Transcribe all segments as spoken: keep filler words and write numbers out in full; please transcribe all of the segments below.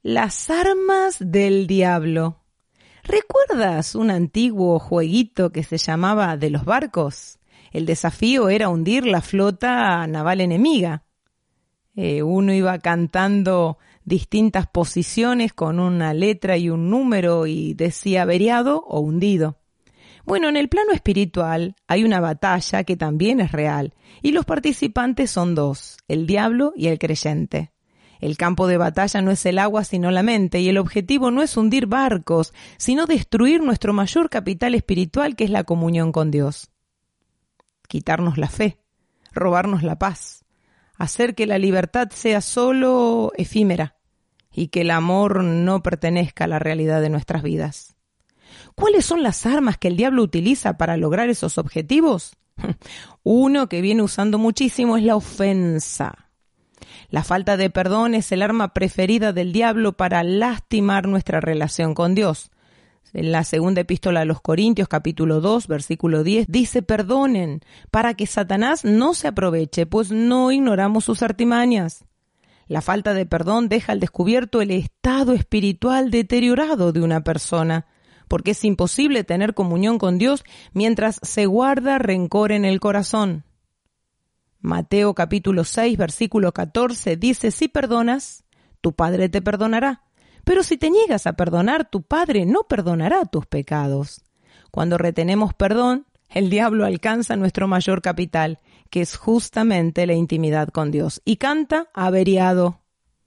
Las armas del diablo. ¿Recuerdas un antiguo jueguito que se llamaba de los barcos? El desafío era hundir la flota naval enemiga. Eh, uno iba cantando distintas posiciones con una letra y un número y decía averiado o hundido. Bueno, en el plano espiritual hay una batalla que también es real y los participantes son dos, el diablo y el creyente. El campo de batalla no es el agua sino la mente y el objetivo no es hundir barcos, sino destruir nuestro mayor capital espiritual que es la comunión con Dios. Quitarnos la fe, robarnos la paz, hacer que la libertad sea solo efímera y que el amor no pertenezca a la realidad de nuestras vidas. ¿Cuáles son las armas que el diablo utiliza para lograr esos objetivos? Uno que viene usando muchísimo es la ofensa. La falta de perdón es el arma preferida del diablo para lastimar nuestra relación con Dios. En la segunda epístola a los Corintios, capítulo dos, versículo diez, dice: perdonen, para que Satanás no se aproveche, pues no ignoramos sus artimañas. La falta de perdón deja al descubierto el estado espiritual deteriorado de una persona, porque es imposible tener comunión con Dios mientras se guarda rencor en el corazón. Mateo capítulo seis, versículo catorce dice: si perdonas, tu Padre te perdonará. Pero si te niegas a perdonar, tu Padre no perdonará tus pecados. Cuando retenemos perdón, el diablo alcanza nuestro mayor capital, que es justamente la intimidad con Dios, y canta averiado.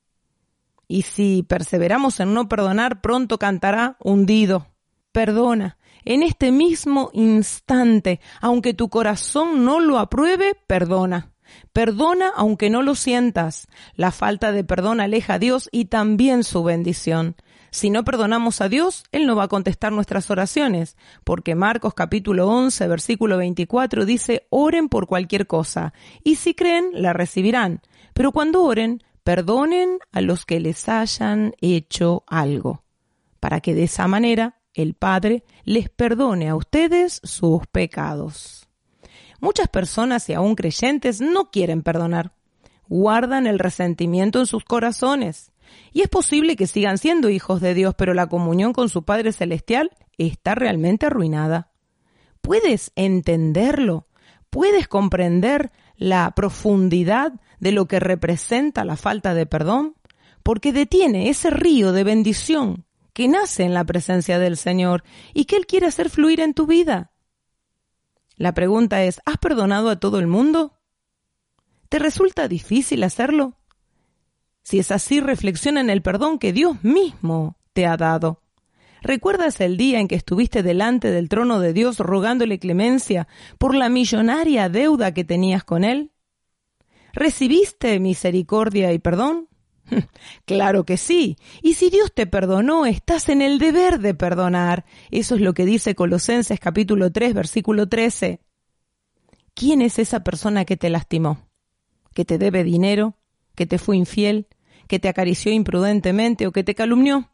Y si perseveramos en no perdonar, pronto cantará hundido. Perdona, en este mismo instante, aunque tu corazón no lo apruebe, perdona. Perdona aunque no lo sientas. La falta de perdón aleja a Dios y también su bendición. Si no perdonamos a Dios, Él no va a contestar nuestras oraciones, porque Marcos capítulo once, versículo veinticuatro dice: oren por cualquier cosa, y si creen, la recibirán. Pero cuando oren, perdonen a los que les hayan hecho algo, para que de esa manera el Padre les perdone a ustedes sus pecados. Muchas personas y aún creyentes no quieren perdonar. Guardan el resentimiento en sus corazones. Y es posible que sigan siendo hijos de Dios, pero la comunión con su Padre Celestial está realmente arruinada. ¿Puedes entenderlo? ¿Puedes comprender la profundidad de lo que representa la falta de perdón? Porque detiene ese río de bendición que nace en la presencia del Señor y que Él quiere hacer fluir en tu vida. La pregunta es: ¿has perdonado a todo el mundo? ¿Te resulta difícil hacerlo? Si es así, reflexiona en el perdón que Dios mismo te ha dado. ¿Recuerdas el día en que estuviste delante del trono de Dios rogándole clemencia por la millonaria deuda que tenías con Él? ¿Recibiste misericordia y perdón? Claro que sí. Y si Dios te perdonó, estás en el deber de perdonar. Eso es lo que dice Colosenses capítulo tres, versículo trece. ¿Quién es esa persona que te lastimó? ¿Que te debe dinero? ¿Que te fue infiel? ¿Que te acarició imprudentemente o que te calumnió?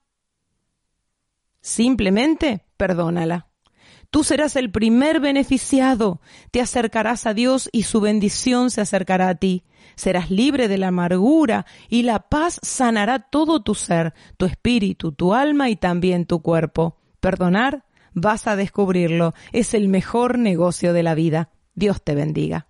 Simplemente perdónala. Tú serás el primer beneficiado. Te acercarás a Dios y su bendición se acercará a ti. Serás libre de la amargura y la paz sanará todo tu ser, tu espíritu, tu alma y también tu cuerpo. Perdonar, vas a descubrirlo. Es el mejor negocio de la vida. Dios te bendiga.